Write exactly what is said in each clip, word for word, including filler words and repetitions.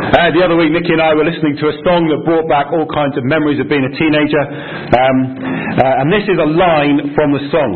Uh, the other week, Nikki and I were listening to a song that brought back all kinds of memories of being a teenager. Um, uh, and this is a line from the song.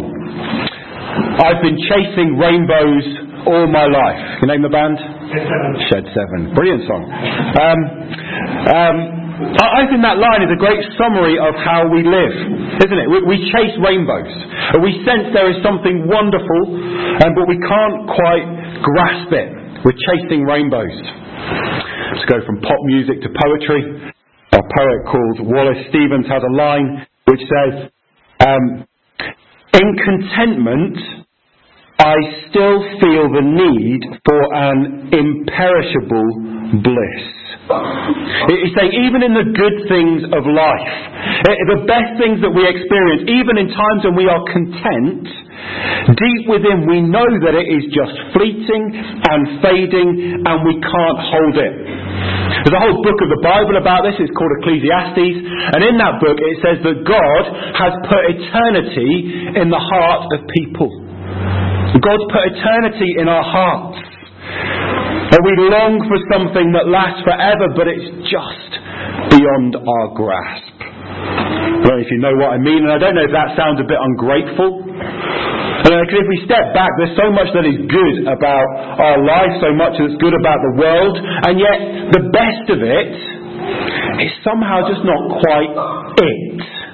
I've been chasing rainbows all my life. You name the band? Shed Seven. Shed Seven. Brilliant song. Um, um, I think that line is a great summary of how we live, isn't it? We, we chase rainbows. We sense there is something wonderful, um, but we can't quite grasp it. We're chasing rainbows. Let's go from pop music to poetry. A poet called Wallace Stevens has a line which says, um, in contentment, I still feel the need for an imperishable bliss. He's saying even in the good things of life, the best things that we experience, even in times when we are content, deep within we know that it is just fleeting and fading and we can't hold it. There's a whole book of the Bible about this. It's called Ecclesiastes, and in that book it says that God has put eternity in the heart of people. God's put eternity in our hearts. And we long for something that lasts forever, but it's just beyond our grasp. I don't know if you know what I mean, and I don't know if that sounds a bit ungrateful. Because if we step back, there's so much that is good about our life, so much that's good about the world, and yet the best of it is somehow just not quite it.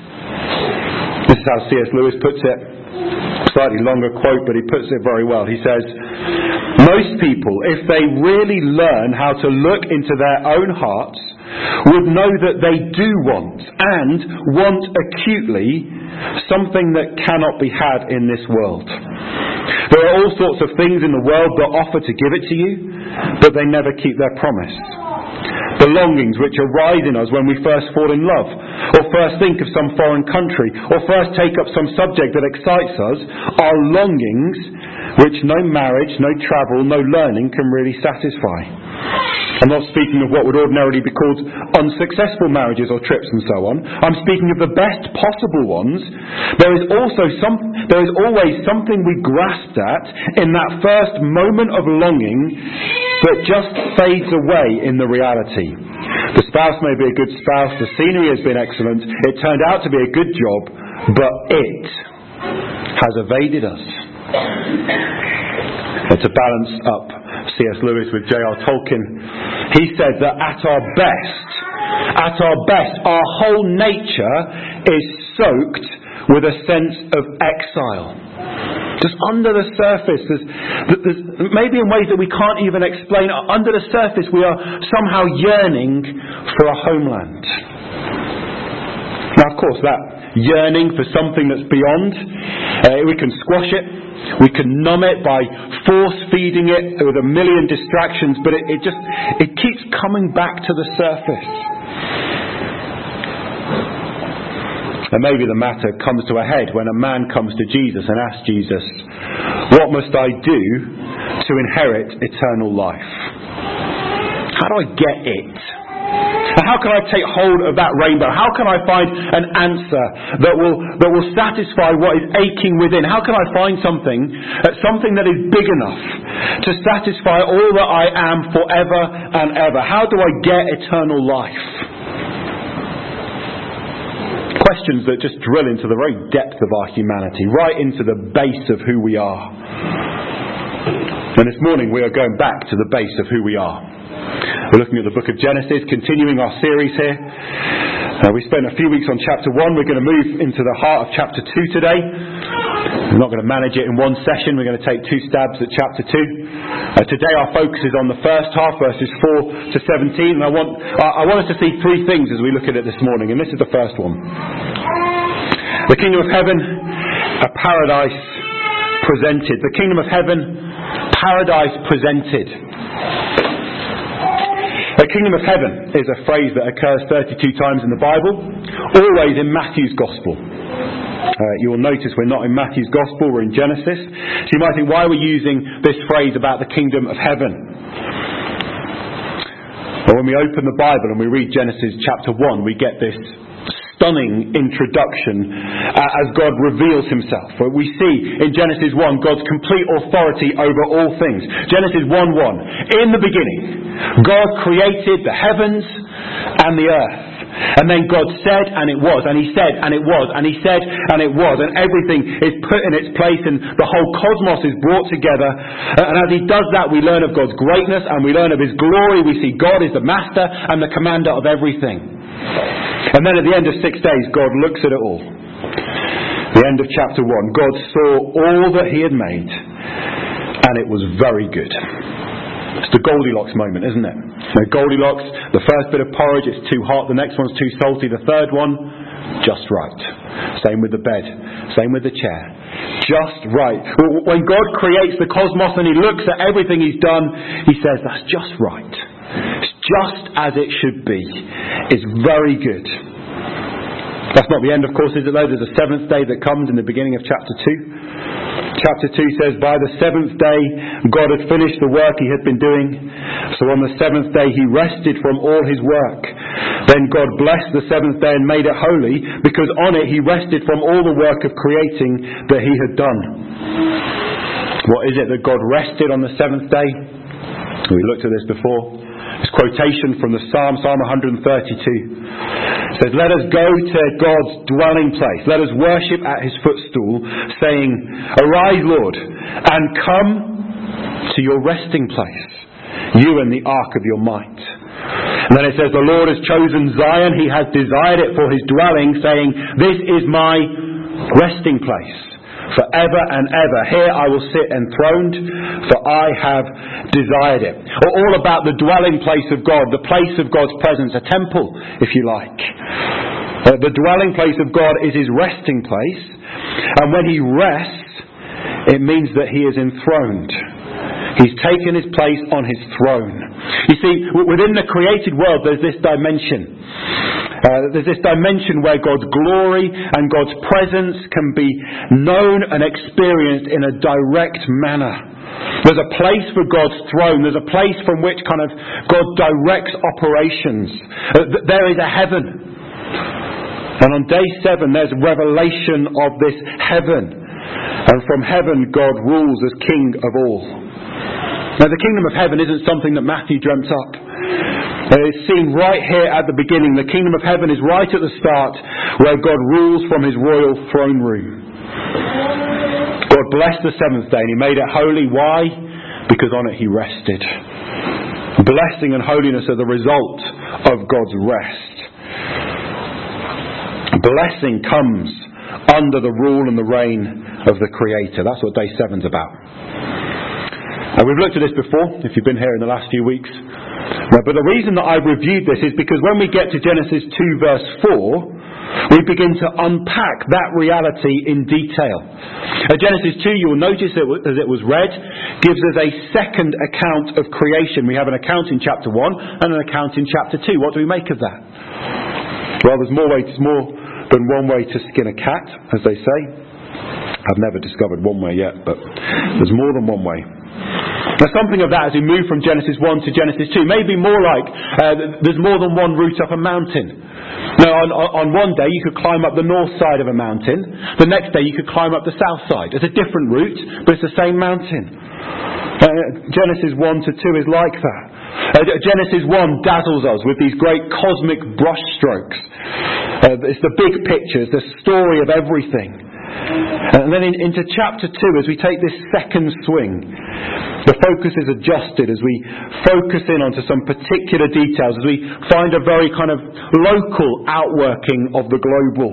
This is how C S Lewis puts it. Slightly longer quote, but he puts it very well. He says, most people, if they really learn how to look into their own hearts, would know that they do want, and want acutely, something that cannot be had in this world. There are all sorts of things in the world that offer to give it to you, but they never keep their promise. The longings which arise in us when we first fall in love, or first think of some foreign country, or first take up some subject that excites us, are longings which no marriage, no travel, no learning can really satisfy. I'm not speaking of what would ordinarily be called unsuccessful marriages or trips and so on. I'm speaking of the best possible ones. There is also some, there is always something we grasped at in that first moment of longing that just fades away in the reality. The spouse may be a good spouse, the scenery has been excellent, it turned out to be a good job, but it has evaded us. And to balance up C S Lewis with J R Tolkien, he said that at our best, at our best, our whole nature is soaked with a sense of exile. Just under the surface, there's, there's, maybe in ways that we can't even explain, under the surface we are somehow yearning for a homeland. Now, of course, that yearning for something that's beyond, uh, we can squash it, we can numb it by force-feeding it with a million distractions, but it, it just, it keeps coming back to the surface. And maybe the matter comes to a head when a man comes to Jesus and asks Jesus, what must I do to inherit eternal life? How do I get it? How can I take hold of that rainbow? How can I find an answer that will that will satisfy what is aching within? How can I find something, uh, something that is big enough to satisfy all that I am forever and ever? How do I get eternal life? Questions that just drill into the very depth of our humanity, right into the base of who we are. And this morning we are going back to the base of who we are. We're looking at the book of Genesis, continuing our series here. Uh, we spent a few weeks on chapter one. We're going to move into the heart of chapter two today. We're not going to manage it in one session. We're going to take two stabs at chapter two. Uh, today our focus is on the first half, verses four to seventeen. And I want, uh, I want us to see three things as we look at it this morning. And this is the first one. The kingdom of heaven, a paradise presented. The kingdom of heaven, paradise presented. The kingdom of heaven is a phrase that occurs thirty-two times in the Bible, always in Matthew's Gospel. Uh, you will notice we're not in Matthew's Gospel, we're in Genesis. So you might think, why are we using this phrase about the kingdom of heaven? Well, when we open the Bible and we read Genesis chapter one, we get this stunning introduction uh, as God reveals himself. We see in Genesis one God's complete authority over all things. Genesis one one, in the beginning God created the heavens and the earth. And then God said, and it was, and he said, and it was, and he said, and it was, and everything is put in its place, and the whole cosmos is brought together. And as he does that, we learn of God's greatness, and we learn of his glory. We see God is the master and the commander of everything. And then at the end of six days, God looks at it all. The end of chapter one, God saw all that he had made, and it was very good. It's the Goldilocks moment, isn't it? Now, Goldilocks, the first bit of porridge, it's too hot. The next one's too salty. The third one, just right. Same with the bed. Same with the chair. Just right. When God creates the cosmos and he looks at everything he's done, he says, that's just right. It's just as it should be. It's very good. That's not the end, of course, is it though? There's a seventh day that comes in the beginning of chapter two. Chapter two says, by the seventh day God had finished the work he had been doing. So on the seventh day he rested from all his work. Then God blessed the seventh day and made it holy, because on it he rested from all the work of creating that he had done. What is it that God rested on the seventh day? We looked at this before. It's quotation from the Psalm, Psalm one thirty-two. It says, let us go to God's dwelling place. Let us worship at his footstool, saying, arise, Lord, and come to your resting place, you and the ark of your might. And then it says, the Lord has chosen Zion. He has desired it for his dwelling, saying, this is my resting place. Forever and ever, here I will sit enthroned, for I have desired it. Or all about the dwelling place of God, the place of God's presence, a temple, if you like. Uh, the dwelling place of God is his resting place, and when he rests, it means that he is enthroned. He's taken his place on his throne. You see, within the created world, there's this dimension. Uh, there's this dimension where God's glory and God's presence can be known and experienced in a direct manner. There's a place for God's throne. There's a place from which kind of God directs operations. Uh, there is a heaven. And on day seven, there's revelation of this heaven. And from heaven, God rules as King of all. Now, the kingdom of heaven isn't something that Matthew dreamt up. It's seen right here at the beginning. The kingdom of heaven is right at the start, where God rules from his royal throne room. God blessed the seventh day and he made it holy. Why? Because on it he rested. Blessing and holiness are the result of God's rest. Blessing comes under the rule and the reign of the Creator. That's what day seven's about. And we've looked at this before, if you've been here in the last few weeks. But the reason that I've reviewed this is because when we get to Genesis two verse four, we begin to unpack that reality in detail. At Genesis two, you will notice that as it was read, gives us a second account of creation. We have an account in chapter one and an account in chapter two. What do we make of that? Well, there's more ways, more than one way to skin a cat, as they say. I've never discovered one way yet, but there's more than one way. Now, something of that as we move from Genesis one to Genesis two, maybe more like uh, there's more than one route up a mountain. Now, on, on one day you could climb up the north side of a mountain. The next day you could climb up the south side. It's a different route, but it's the same mountain. Uh, Genesis one to two is like that. Uh, Genesis one dazzles us with these great cosmic brushstrokes. Uh, it's the big picture, it's the story of everything. And then in, into chapter two, as we take this second swing, the focus is adjusted as we focus in onto some particular details, as we find a very kind of local outworking of the global.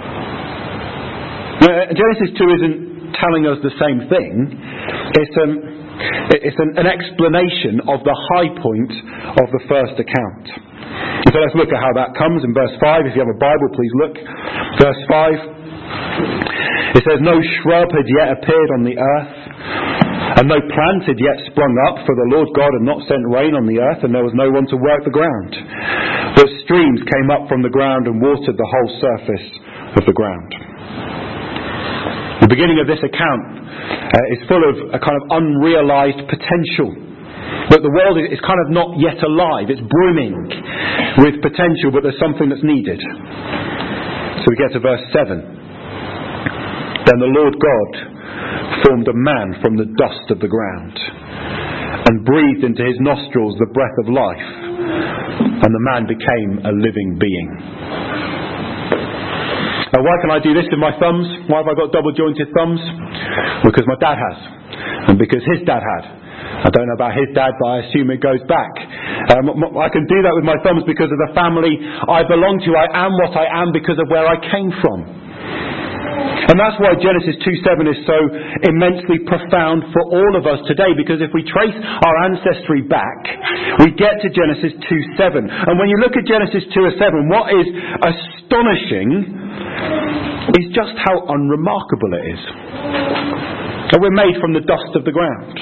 Now, Genesis two isn't telling us the same thing. It's, um, it's an, an explanation of the high point of the first account. So let's look at how that comes in verse five. If you have a Bible, please look. Verse five. It says, no shrub had yet appeared on the earth, and no plant had yet sprung up, for the Lord God had not sent rain on the earth, and there was no one to work the ground. But streams came up from the ground and watered the whole surface of the ground. The beginning of this account uh, is full of a kind of unrealised potential. But the world is kind of not yet alive. It's brimming with potential, but there's something that's needed. So we get to verse seven. Then the Lord God formed a man from the dust of the ground and breathed into his nostrils the breath of life, and the man became a living being. Now, why can I do this with my thumbs? Why have I got double jointed thumbs? Because my dad has, and because his dad had. I don't know about his dad, but I assume it goes back. Um, I can do that with my thumbs because of the family I belong to. I am what I am because of where I came from. And that's why Genesis two seven is so immensely profound for all of us today, because if we trace our ancestry back, we get to Genesis two seven. And when you look at Genesis two seven, what is astonishing is just how unremarkable it is. And we're made from the dust of the ground.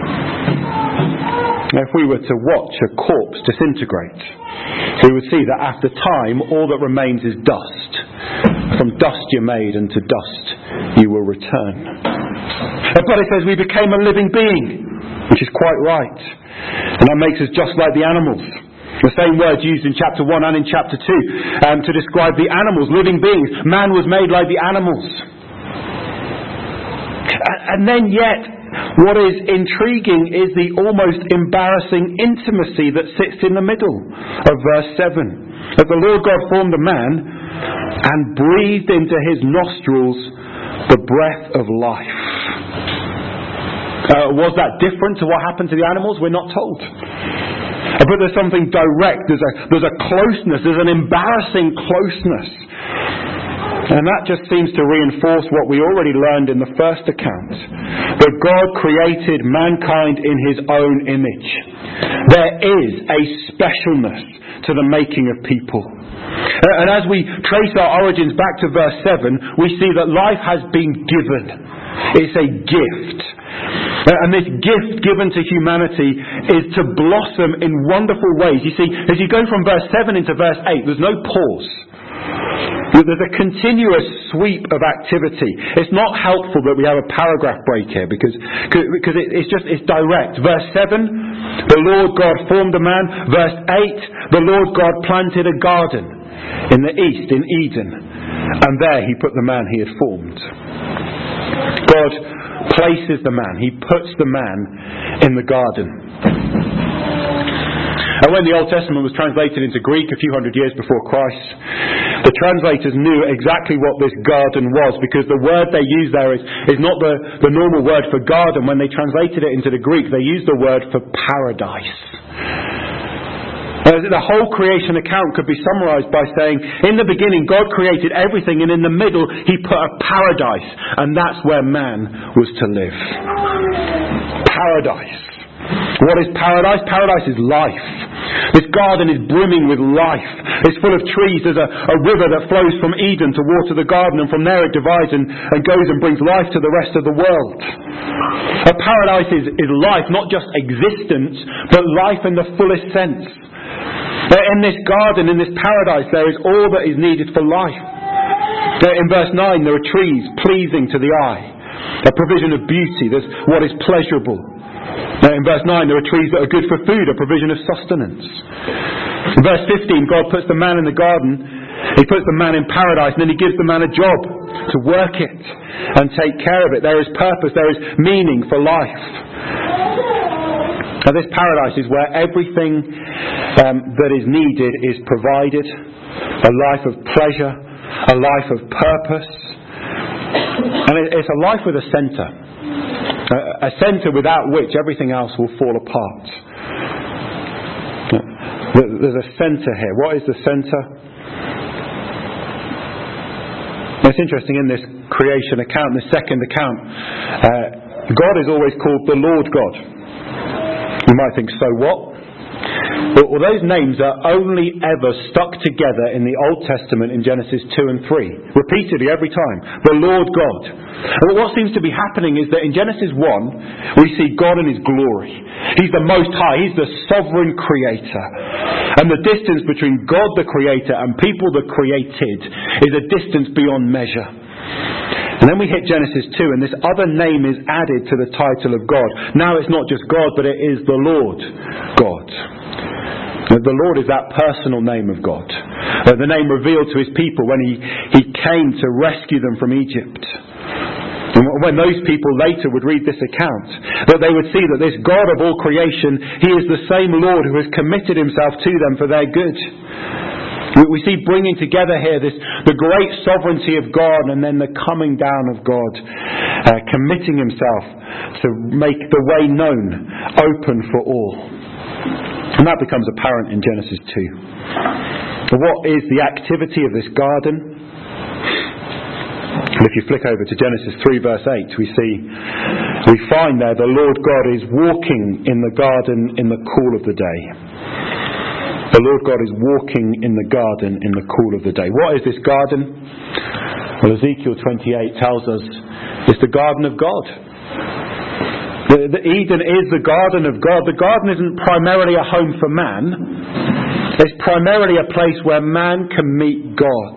Now, if we were to watch a corpse disintegrate, we would see that after time all that remains is dust. From dust you're made, and to dust you will return. But it says we became a living being, which is quite right. And that makes us just like the animals. The same words used in chapter one and in chapter two um, to describe the animals, living beings. Man was made like the animals. And then yet, what is intriguing is the almost embarrassing intimacy that sits in the middle of verse seven. That the Lord God formed a man and breathed into his nostrils the breath of life. Uh, was that different to what happened to the animals? We're not told. Uh, but there's something direct. There's a, there's a closeness. There's an embarrassing closeness. And that just seems to reinforce what we already learned in the first account. That God created mankind in his own image. There is a specialness to the making of people. And as we trace our origins back to verse seven, we see that life has been given. It's a gift. And this gift given to humanity is to blossom in wonderful ways. You see, as you go from verse seven into verse eight, there's no pause. There's a continuous sweep of activity. It's not helpful that we have a paragraph break here because, because it's just it's direct. Verse seven, the Lord God formed a man. Verse eight, the Lord God planted a garden in the east, in Eden. And there he put the man he had formed. God places the man. He puts the man in the garden. And when the Old Testament was translated into Greek a few hundred years before Christ, the translators knew exactly what this garden was, because the word they used there is, is not the, the normal word for garden. When they translated it into the Greek, they used the word for paradise. Uh, the whole creation account could be summarised by saying, in the beginning God created everything, and in the middle he put a paradise, and that's where man was to live. Paradise. What is paradise? Paradise is life. This garden is brimming with life. It's full of trees. There's a, a river that flows from Eden to water the garden, and from there it divides and, and goes and brings life to the rest of the world. A paradise is, is life, not just existence, but life in the fullest sense. In this garden, in this paradise, there is all that is needed for life. In verse nine, there are trees pleasing to the eye, a provision of beauty. There's what is pleasurable. Now in verse nine, there are trees that are good for food, a provision of sustenance. In verse fifteen, God puts the man in the garden. He puts the man in paradise, and then he gives the man a job to work it and take care of it. There is purpose, there is meaning for life. Now this paradise is where everything um, that is needed is provided. A life of pleasure, a life of purpose. And it, it's a life with a centre. A centre without which everything else will fall apart. There's a centre here. What is the centre? It's interesting, in this creation account, the second account, uh, God is always called the Lord God. You might think, so what? Well, those names are only ever stuck together in the Old Testament in Genesis two and three. Repeatedly, every time. The Lord God. And what seems to be happening is that in Genesis one, we see God in his glory. He's the Most High. He's the sovereign creator. And the distance between God the creator and people the created is a distance beyond measure. And then we hit Genesis two, and this other name is added to the title of God. Now it's not just God, but it is the Lord God. The Lord is that personal name of God. Uh, the name revealed to his people when he, he came to rescue them from Egypt. And when those people later would read this account, that they would see that this God of all creation, he is the same Lord who has committed himself to them for their good. We see bringing together here this the great sovereignty of God and then the coming down of God, uh, committing himself to make the way known, open for all. And that becomes apparent in Genesis two. What is the activity of this garden? And if you flick over to Genesis three verse eight, we see, we find there the Lord God is walking in the garden in the cool of the day. The Lord God is walking in the garden in the cool of the day. What is this garden? Well, Ezekiel twenty-eight tells us it's the garden of God. The, the Eden is the garden of God. The garden isn't primarily a home for man. It's primarily a place where man can meet God.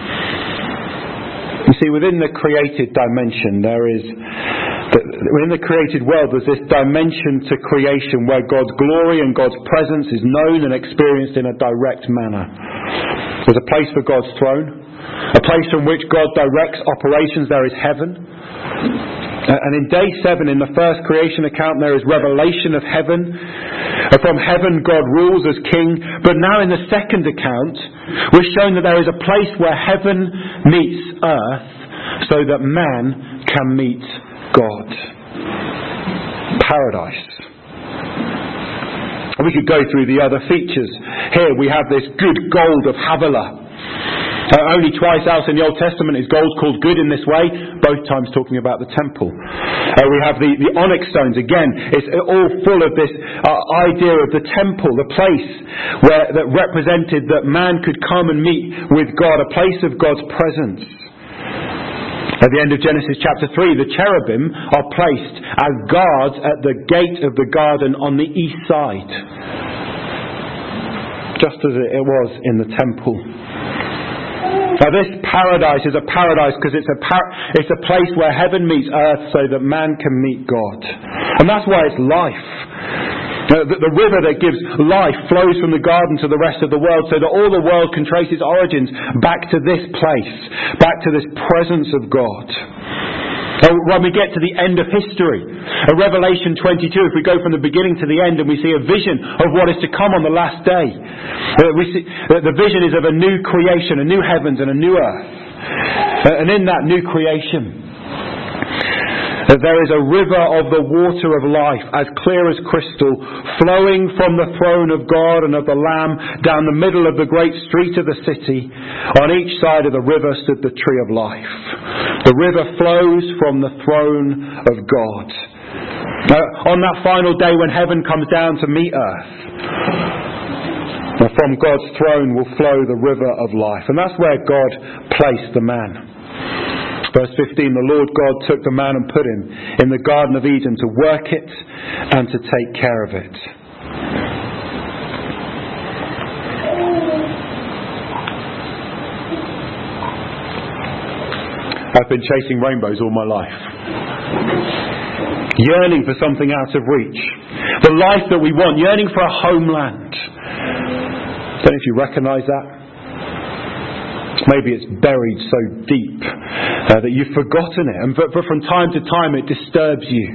You see, within the created dimension, there is, within the created world, there's this dimension to creation where God's glory and God's presence is known and experienced in a direct manner. There's a place for God's throne, a place from which God directs operations. There is heaven. And in day seven, in the first creation account, there is revelation of heaven. From heaven, God rules as king. But now in the second account, we're shown that there is a place where heaven meets earth so that man can meet God. Paradise. We could go through the other features. Here we have this good gold of Havilah. Uh, only twice else in the Old Testament is gold called good in this way, both times talking about the temple. Uh, we have the, the onyx stones. Again, it's all full of this uh, idea of the temple, the place where that represented that man could come and meet with God, a place of God's presence. At the end of Genesis chapter three, the cherubim are placed as guards at the gate of the garden on the east side, just as it was in the temple. Now this paradise is a paradise because it's a par- it's a place where heaven meets earth so that man can meet God. And that's why it's life. Uh, the, the river that gives life flows from the garden to the rest of the world so that all the world can trace its origins back to this place, back to this presence of God. Uh, when we get to the end of history, uh, Revelation twenty-two, if we go from the beginning to the end and we see a vision of what is to come on the last day, uh, we see uh, the vision is of a new creation, a new heavens and a new earth. Uh, and in that new creation, uh, there is a river of the water of life, as clear as crystal, flowing from the throne of God and of the Lamb down the middle of the great street of the city. On each side of the river stood the tree of life. The river flows from the throne of God. Now, on that final day when heaven comes down to meet earth, from God's throne will flow the river of life. And that's where God placed the man. Verse fifteen, the Lord God took the man and put him in the Garden of Eden to work it and to take care of it. I've been chasing rainbows all my life. Yearning for something out of reach. The life that we want. Yearning for a homeland. I don't know if you recognise that. Maybe it's buried so deep uh, that you've forgotten it. And but, but from time to time it disturbs you.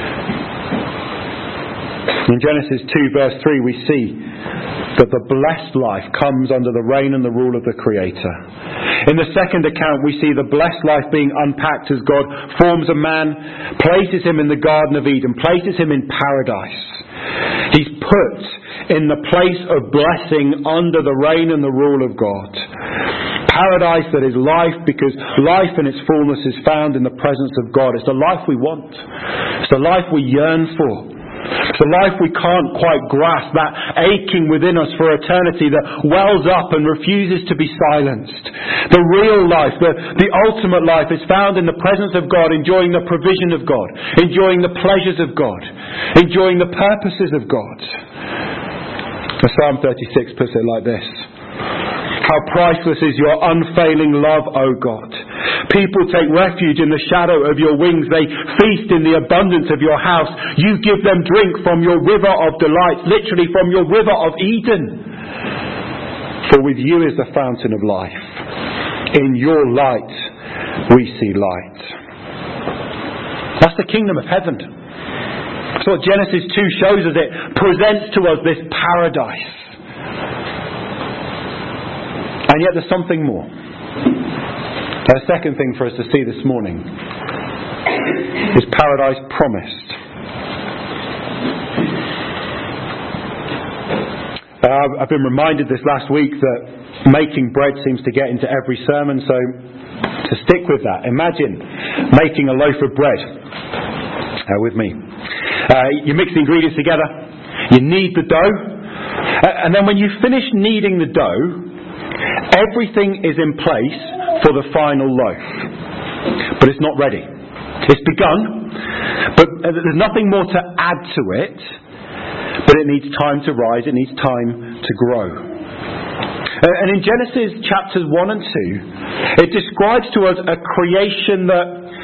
In Genesis two verse three we see that the blessed life comes under the reign and the rule of the Creator. In the second account we see the blessed life being unpacked as God forms a man, places him in the Garden of Eden, places him in paradise. He's put in the place of blessing under the reign and the rule of God. Paradise that is life, because life in its fullness is found in the presence of God. It's the life we want. It's the life we yearn for. It's a life we can't quite grasp, that aching within us for eternity that wells up and refuses to be silenced. The real life, the, the ultimate life is found in the presence of God, enjoying the provision of God, enjoying the pleasures of God, enjoying the purposes of God. Psalm thirty-six puts it like this. How priceless is your unfailing love, O God. People take refuge in the shadow of your wings. They feast in the abundance of your house. You give them drink from your river of delights, literally from your river of Eden. For with you is the fountain of life. In your light we see light. That's the kingdom of heaven. That's what Genesis two shows us. It presents to us this paradise. And yet there's something more. The second thing for us to see this morning is paradise promised. Uh, I've been reminded this last week that making bread seems to get into every sermon, so to stick with that, imagine making a loaf of bread uh, with me. Uh, you mix the ingredients together, you knead the dough, uh, and then when you finish kneading the dough, everything is in place for the final loaf. But it's not ready. It's begun, but there's nothing more to add to it, but it needs time to rise, it needs time to grow. And in Genesis chapters one and two, it describes to us a creation that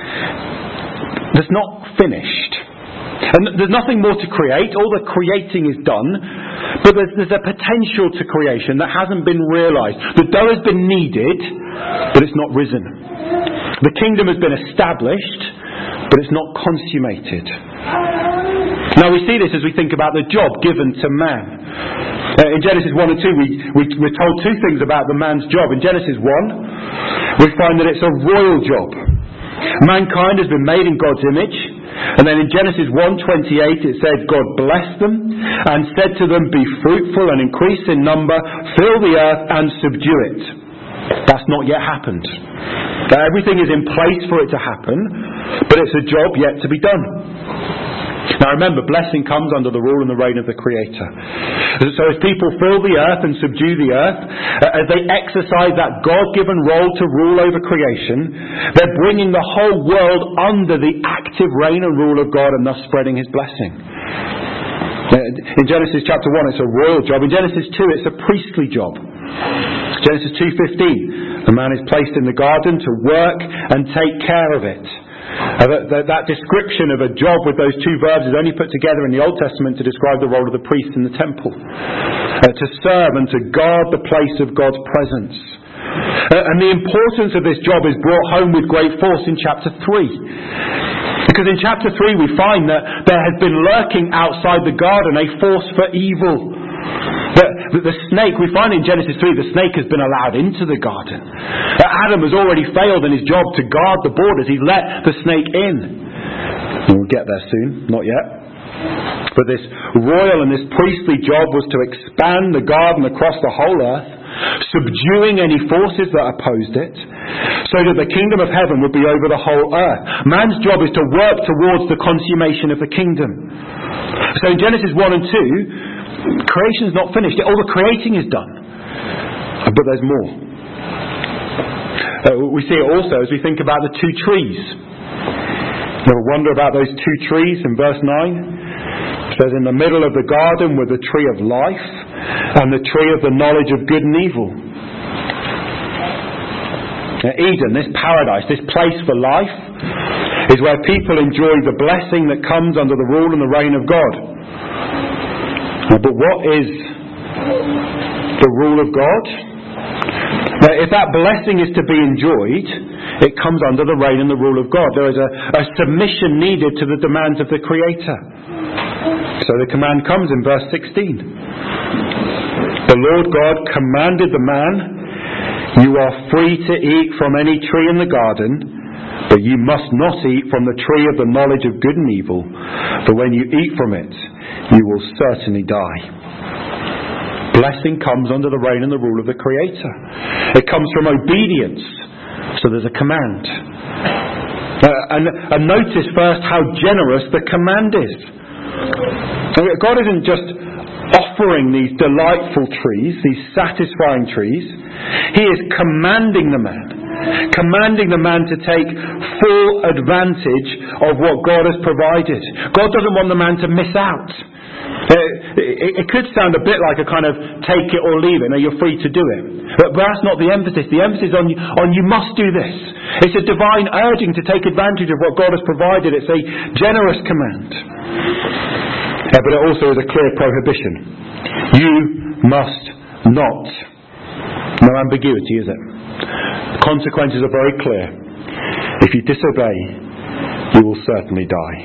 that's not finished. And there's nothing more to create. All the creating is done. But there's, there's a potential to creation that hasn't been realised. The dough has been kneaded, but it's not risen. The kingdom has been established, but it's not consummated. Now we see this as we think about the job given to man. Uh, in Genesis one and two, we, we, we're told two things about the man's job. In Genesis one, we find that it's a royal job. Mankind has been made in God's image. And then in Genesis one twenty-eight it said, God blessed them and said to them, be fruitful and increase in number, fill the earth and subdue it. That's not yet happened. Now, everything is in place for it to happen, but it's a job yet to be done. Now remember, blessing comes under the rule and the reign of the Creator. So as people fill the earth and subdue the earth, as they exercise that God-given role to rule over creation, they're bringing the whole world under the active reign and rule of God and thus spreading His blessing. In Genesis chapter one it's a royal job. In Genesis two it's a priestly job. Genesis two fifteen, the man is placed in the garden to work and take care of it. Uh, that, that, that description of a job with those two verbs is only put together in the Old Testament to describe the role of the priest in the temple. Uh, to serve and to guard the place of God's presence. Uh, and the importance of this job is brought home with great force in chapter three. Because in chapter three we find that there has been lurking outside the garden a force for evil. The, the snake, we find in Genesis three, the snake has been allowed into the garden. Adam has already failed in his job to guard the borders. He's let the snake in. And we'll get there soon, not yet. But this royal and this priestly job was to expand the garden across the whole earth, subduing any forces that opposed it, so that the kingdom of heaven would be over the whole earth. Man's job is to work towards the consummation of the kingdom. So in Genesis one and two, creation is not finished. All the creating is done. But there's more. Uh, we see it also as we think about the two trees. You ever wonder about those two trees in verse nine? It says, in the middle of the garden were the tree of life and the tree of the knowledge of good and evil. Now, Eden, this paradise, this place for life, is where people enjoy the blessing that comes under the rule and the reign of God. But what is the rule of God? Now, if that blessing is to be enjoyed, it comes under the reign and the rule of God. There is a, a submission needed to the demands of the Creator. So the command comes in verse sixteen. The Lord God commanded the man, you are free to eat from any tree in the garden, but you must not eat from the tree of the knowledge of good and evil, for when you eat from it, you will certainly die. Blessing comes under the reign and the rule of the Creator. It comes from obedience. So there's a command. Uh, and, and notice first how generous the command is. God isn't just offering these delightful trees, these satisfying trees. He is commanding the man. Commanding the man to take full advantage of what God has provided. God doesn't want the man to miss out. Uh, it, it could sound a bit like a kind of take it or leave it. Now you're free to do it. But, but that's not the emphasis. The emphasis on, on you must do this. It's a divine urging to take advantage of what God has provided. It's a generous command. Uh, but it also is a clear prohibition. You must not No ambiguity, is it? The consequences are very clear. If you disobey, you will certainly die.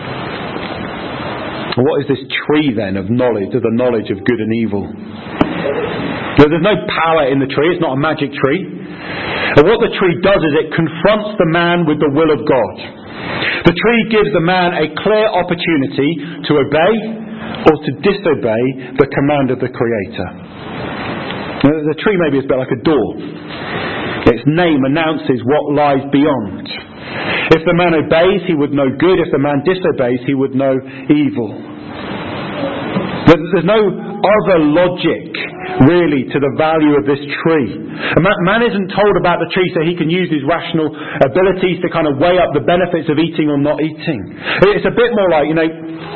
What is this tree then of knowledge, of the knowledge of good and evil? There's no power in the tree. It's not a magic tree. And what the tree does is it confronts the man with the will of God. The tree gives the man a clear opportunity to obey or to disobey the command of the Creator. Now, the tree maybe is a bit like a door. Its name announces what lies beyond. If the man obeys, he would know good. If the man disobeys, he would know evil. There's no other logic, really, to the value of this tree. A man, man isn't told about the tree so he can use his rational abilities to kind of weigh up the benefits of eating or not eating. It's a bit more like, you know,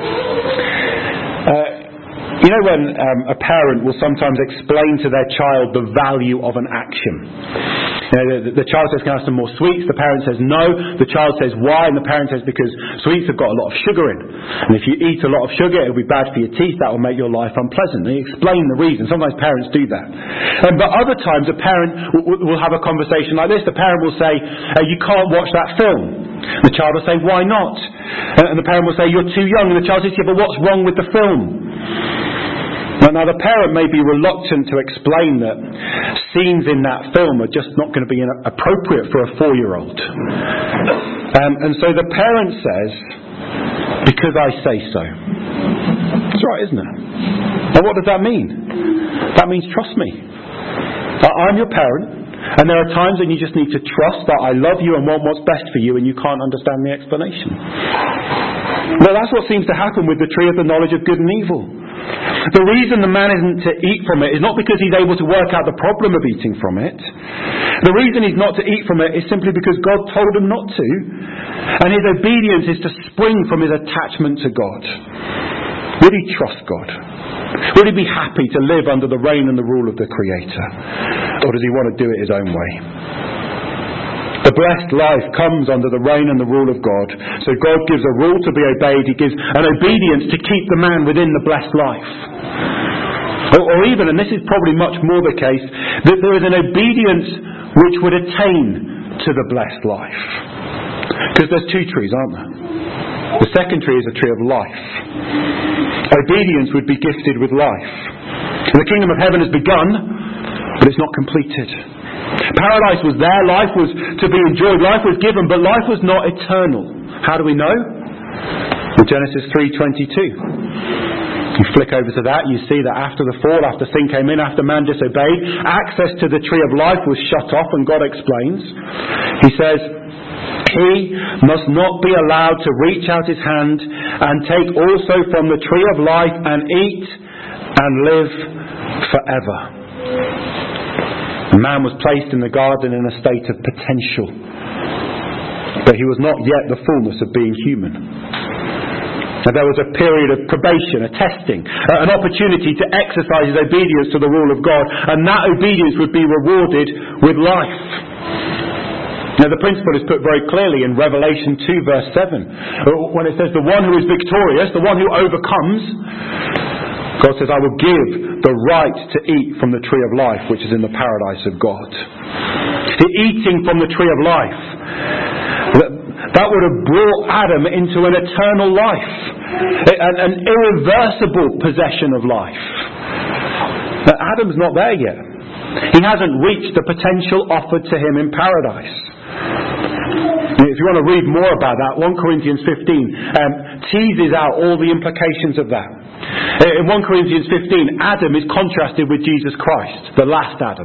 uh, you know when um, a parent will sometimes explain to their child the value of an action. You know, the, the child says, can I have some more sweets? The parent says no. The child says why? And the parent says because sweets have got a lot of sugar in. And if you eat a lot of sugar, it will be bad for your teeth. That will make your life unpleasant. And you explain the reason. Sometimes parents do that. Um, but other times a parent will, will have a conversation like this. The parent will say, uh, you can't watch that film. The child will say, why not? And the parent will say, you're too young. And the child says, yeah, but what's wrong with the film? Now, the parent may be reluctant to explain that scenes in that film are just not going to be appropriate for a four-year-old. Um, and so the parent says, because I say so. That's right, isn't it? Now, what does that mean? That means trust me. I'm your parent, and there are times when you just need to trust that I love you and want what's best for you, and you can't understand the explanation. Well, that's what seems to happen with the tree of the knowledge of good and evil. The reason the man isn't to eat from it is not because he's able to work out the problem of eating from it. The reason he's not to eat from it is simply because God told him not to, and his obedience is to spring from his attachment to God. Would he trust God? Would he be happy to live under the reign and the rule of the Creator? Or does he want to do it his own way? The blessed life comes under the reign and the rule of God. So God gives a rule to be obeyed. He gives an obedience to keep the man within the blessed life. Or, or even, and this is probably much more the case, that there is an obedience which would attain to the blessed life. Because there's two trees, aren't there? The second tree is a tree of life. Obedience would be gifted with life. And the kingdom of heaven has begun, but it's not completed. Paradise was there, life was to be enjoyed, life was given, but life was not eternal. How do we know? In Genesis three twenty-two. You flick over to that, you see that after the fall, after sin came in, after man disobeyed, access to the tree of life was shut off, and God explains. He says, he must not be allowed to reach out his hand and take also from the tree of life and eat and live forever. The man was placed in the garden in a state of potential, but he was not yet the fullness of being human. And there was a period of probation, a testing, an opportunity to exercise his obedience to the rule of God, and that obedience would be rewarded with life. Now the principle is put very clearly in Revelation two verse seven, when it says the one who is victorious, the one who overcomes, God says, I will give the right to eat from the tree of life, which is in the paradise of God. The eating from the tree of life, that would have brought Adam into an eternal life, an, an irreversible possession of life. But Adam's not there yet. He hasn't reached the potential offered to him in paradise. If you want to read more about that, First Corinthians fifteen um, teases out all the implications of that. In First Corinthians fifteen, Adam is contrasted with Jesus Christ, the last Adam.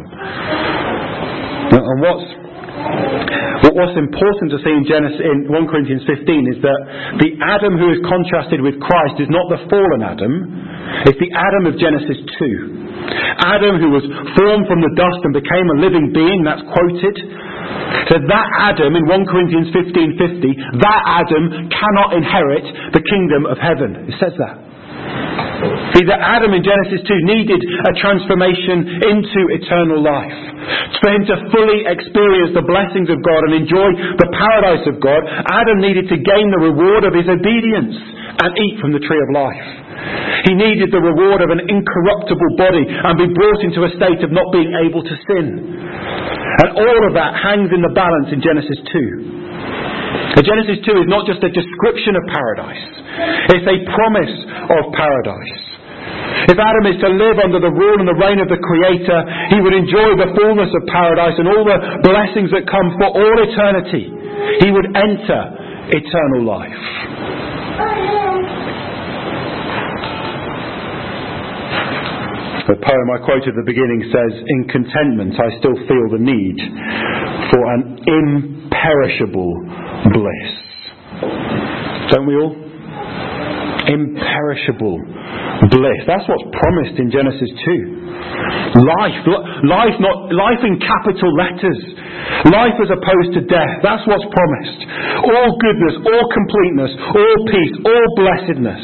And what's what's important to see in Genesis, in First Corinthians fifteen, is that the Adam who is contrasted with Christ is not the fallen Adam, it's the Adam of Genesis two. Adam who was formed from the dust and became a living being, that's quoted. So that Adam in First Corinthians fifteen fifty, that Adam cannot inherit the kingdom of heaven. It says that. See, that Adam in Genesis two needed a transformation into eternal life. For him to fully experience the blessings of God and enjoy the paradise of God, Adam needed to gain the reward of his obedience. and eat from the tree of life. He needed the reward of an incorruptible body and be brought into a state of not being able to sin. And all of that hangs in the balance in Genesis two. Genesis two is not just a description of paradise. It's a promise of paradise. If Adam is to live under the rule and the reign of the Creator, he would enjoy the fullness of paradise and all the blessings that come for all eternity. He would enter eternal life. The poem I quoted at the beginning says, "In contentment I still feel the need for an imperishable bliss." Don't we all? Imperishable bliss. That's what's promised in Genesis two. Life. Life, not life in capital letters. Life as opposed to death. That's what's promised. All goodness, all completeness, all peace, all blessedness.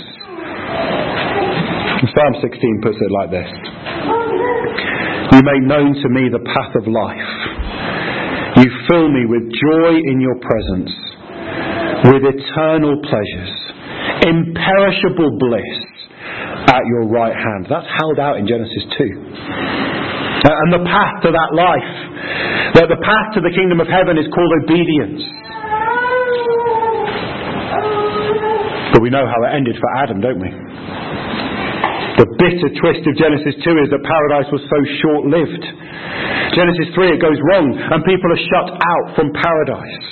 Psalm sixteen puts it like this. "You make known to me the path of life. You fill me with joy in your presence, with eternal pleasures, imperishable bliss at your right hand." That's held out in Genesis two. And the path to that life, that the path to the kingdom of heaven is called obedience. But we know how it ended for Adam, don't we? The bitter twist of Genesis two is that paradise was so short-lived. Genesis three, it goes wrong and people are shut out from paradise.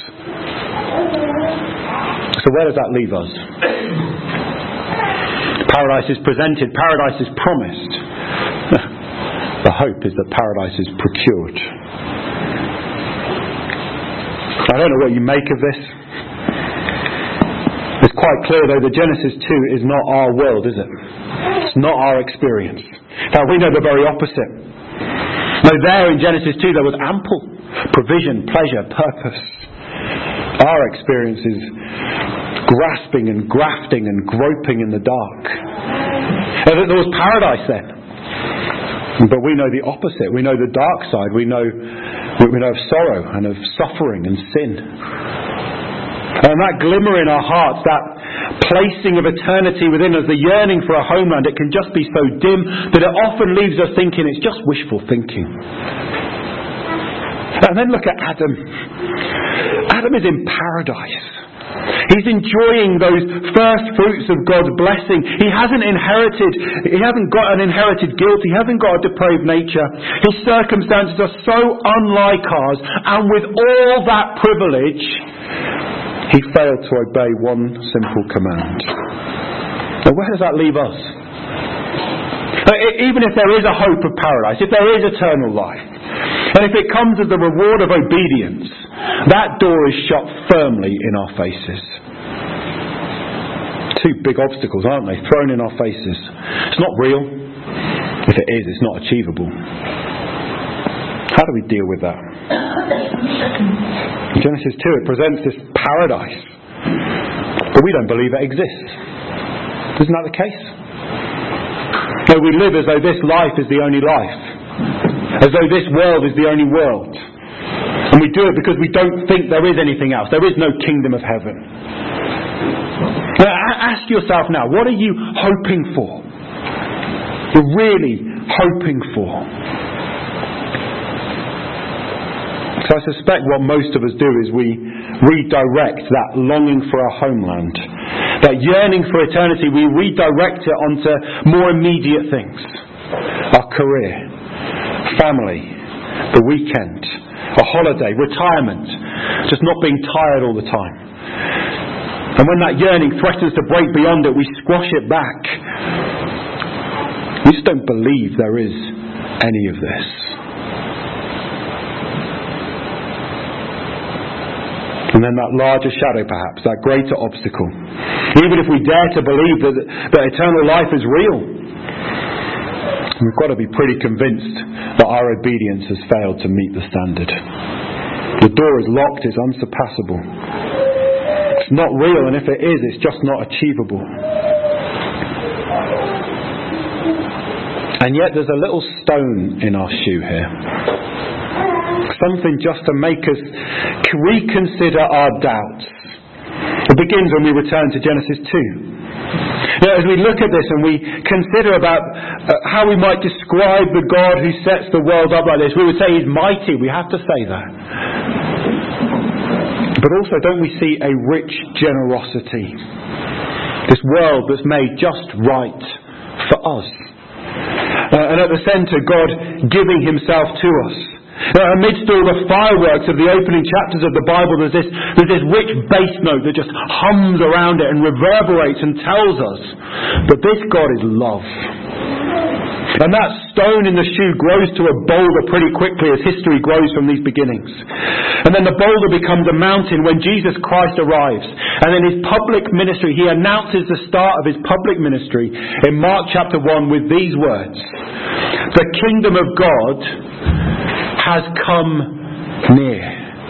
So where does that leave us? Paradise is presented, paradise is promised. The hope is that paradise is procured. I don't know what you make of this. It's quite clear though that Genesis two is not our world, is it? It's not our experience. Now we know the very opposite. No, there in Genesis two there was ample provision, pleasure, purpose. Our experience is grasping and grafting and groping in the dark. And there was paradise then. But we know the opposite. We know the dark side. We know, we know of sorrow and of suffering and sin. And that glimmer in our hearts, that placing of eternity within us, the yearning for a homeland, it can just be so dim that it often leaves us thinking it's just wishful thinking. And then look at Adam. Adam is in paradise. He's enjoying those first fruits of God's blessing. He hasn't inherited, he hasn't got an inherited guilt. He hasn't got a depraved nature. His circumstances are so unlike ours. And with all that privilege, he failed to obey one simple command. Now where does that leave us? Even if there is a hope of paradise, if there is eternal life, and if it comes as the reward of obedience, that door is shut firmly in our faces. Two big obstacles, aren't they? Thrown in our faces. It's not real. If it is, it's not achievable. How do we deal with that? In Genesis two, it presents this paradise, but we don't believe it exists. Isn't that the case? So we live as though this life is the only life, as though this world is the only world. And we do it because we don't think there is anything else. There is no kingdom of heaven. Now, ask yourself now, what are you hoping for? You're really hoping for. So I suspect what most of us do is we redirect that longing for a homeland, that yearning for eternity, we redirect it onto more immediate things. Our career, family, the weekend, a holiday, retirement, just not being tired all the time. And when that yearning threatens to break beyond it, we squash it back. We just don't believe there is any of this. And then that larger shadow perhaps, that greater obstacle. Even if we dare to believe that, that eternal life is real, we've got to be pretty convinced that our obedience has failed to meet the standard. The door is locked, it's unsurpassable. It's not real, and if it is, it's just not achievable. And yet there's a little stone in our shoe here. Something just to make us reconsider our doubts. It begins when we return to Genesis two. You know, as we look at this and we consider about uh, how we might describe the God who sets the world up like this, we would say He's mighty. We have to say that. But also, don't we see a rich generosity? This world that's made just right for us. Uh, and at the centre, God giving Himself to us. Uh, amidst all the fireworks of the opening chapters of the Bible, there's this, there's this rich bass note that just hums around it and reverberates and tells us that this God is love. And that stone in the shoe grows to a boulder pretty quickly as history grows from these beginnings. And then the boulder becomes a mountain when Jesus Christ arrives. And in His public ministry, He announces the start of His public ministry in Mark chapter one with these words: "The kingdom of God has come near."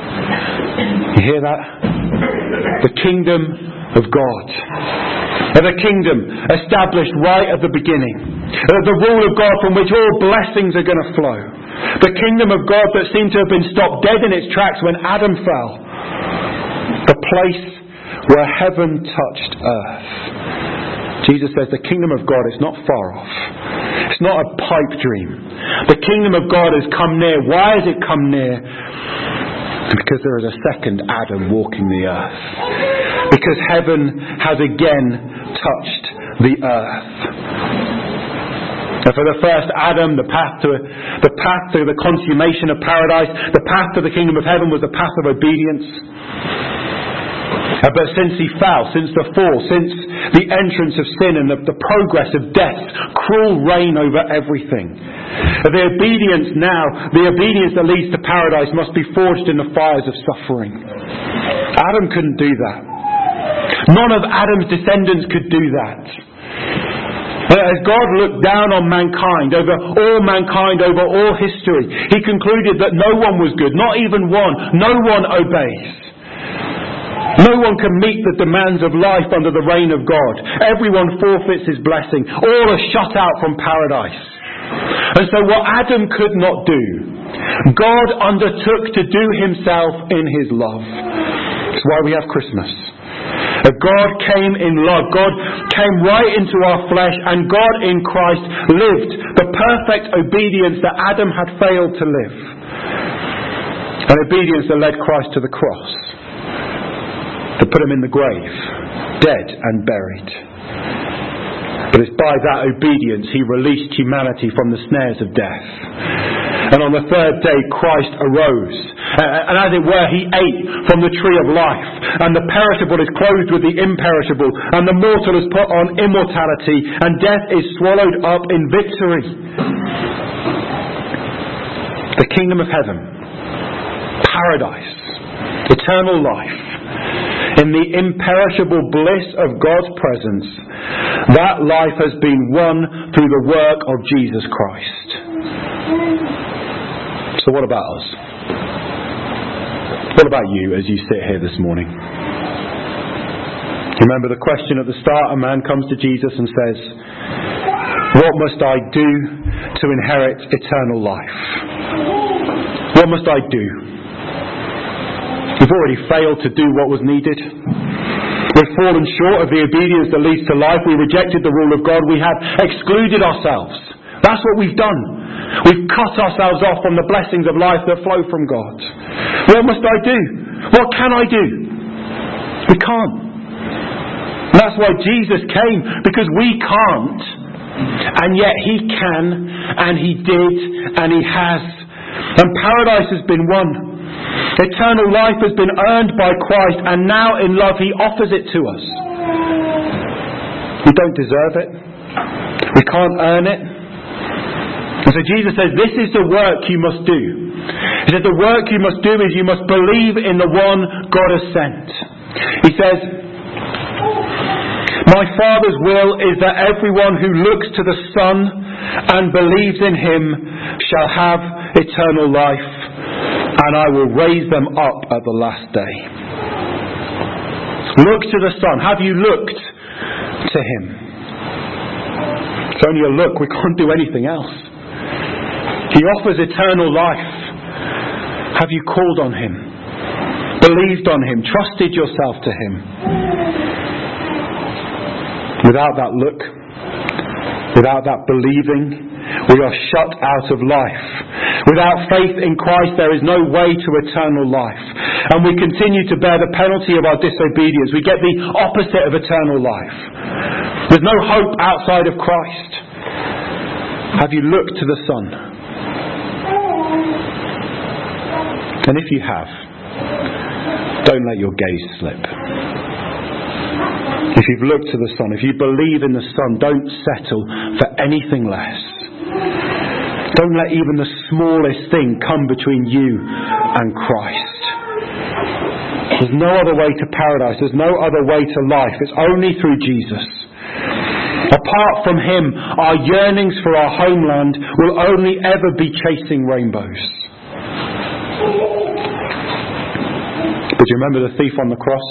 You hear that? The kingdom of God. The kingdom established right at the beginning. The rule of God from which all blessings are going to flow. The kingdom of God that seemed to have been stopped dead in its tracks when Adam fell. The place where heaven touched earth. Jesus says the kingdom of God is not far off. It's not a pipe dream. The kingdom of God has come near. Why has it come near? Because there is a second Adam walking the earth. Because heaven has again touched the earth. And for the first Adam, the path to the path to the consummation of paradise, the path to the kingdom of heaven was the path of obedience. Uh, but since he fell, since the fall, since the entrance of sin and the, the progress of death's cruel reign over everything, uh, the obedience now, the obedience that leads to paradise must be forged in the fires of suffering. Adam couldn't do that. None of Adam's descendants could do that. As God looked down on mankind, over all mankind, over all history, He concluded that no one was good, not even one. No one obeys. No one can meet the demands of life under the reign of God. Everyone forfeits His blessing. All are shut out from paradise. And so what Adam could not do, God undertook to do Himself in His love. That's why we have Christmas. God came in love. God came right into our flesh, and God in Christ lived the perfect obedience that Adam had failed to live. An obedience that led Christ to the cross, to put Him in the grave, dead and buried. But it's by that obedience He released humanity from the snares of death. And on the third day Christ arose. And as it were, He ate from the tree of life. And the perishable is clothed with the imperishable. And the mortal is put on immortality. And death is swallowed up in victory. The kingdom of heaven. Paradise. Eternal life. In the imperishable bliss of God's presence. That life has been won through the work of Jesus Christ. So what about us? What about you as you sit here this morning? Remember the question at the start, a man comes to Jesus and says, "What must I do to inherit eternal life?" What must I do? We've already failed to do what was needed. We've fallen short of the obedience that leads to life. We rejected the rule of God. We have excluded ourselves. That's what we've done. We've cut ourselves off from the blessings of life that flow from God. What must I do? What can I do? We can't. And that's why Jesus came, because we can't. And yet He can, and He did, and He has. And paradise has been won. Eternal life has been earned by Christ, and now in love He offers it to us. We don't deserve it. We can't earn it. And so Jesus says, this is the work you must do. He said, the work you must do is you must believe in the one God has sent. He says, my Father's will is that everyone who looks to the Son and believes in Him shall have eternal life, and I will raise them up at the last day. Look to the Son. Have you looked to Him? It's only a look. We can't do anything else. He offers eternal life. Have you called on Him? Believed on Him? Trusted yourself to Him? Without that look, without that believing, we are shut out of life. Without faith in Christ, there is no way to eternal life. And we continue to bear the penalty of our disobedience. We get the opposite of eternal life. There's no hope outside of Christ. Have you looked to the Son? And if you have, don't let your gaze slip. If you've looked to the Son, if you believe in the Son, don't settle for anything less. Don't let even the smallest thing come between you and Christ. There's no other way to paradise. There's no other way to life. It's only through Jesus. Apart from Him, our yearnings for our homeland will only ever be chasing rainbows. But do you remember the thief on the cross?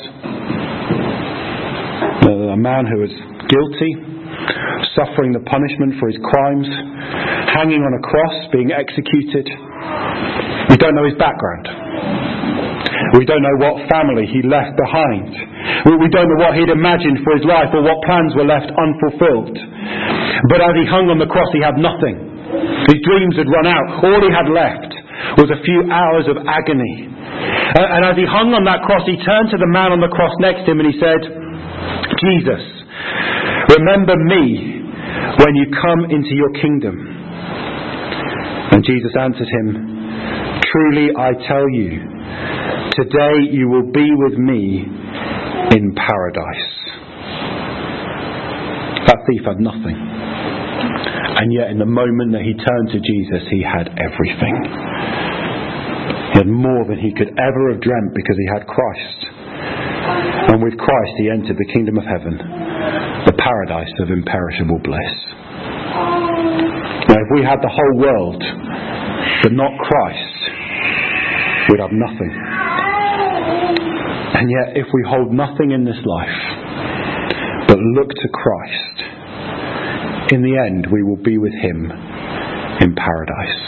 A man who was guilty, suffering the punishment for his crimes, hanging on a cross, being executed. We don't know his background. We don't know what family he left behind. We don't know what he'd imagined for his life or what plans were left unfulfilled. But as he hung on the cross, he had nothing. His dreams had run out. All he had left was a few hours of agony. And as he hung on that cross, he turned to the man on the cross next to him and he said, "Jesus, remember me when you come into your kingdom." And Jesus answered him, "Truly I tell you, today you will be with me in paradise." That thief had nothing. And yet in the moment that he turned to Jesus, he had everything. He had more than he could ever have dreamt because he had Christ. And with Christ he entered the kingdom of heaven, the paradise of imperishable bliss. Now if we had the whole world, but not Christ, we'd have nothing. And yet if we hold nothing in this life, but look to Christ, in the end we will be with Him in paradise.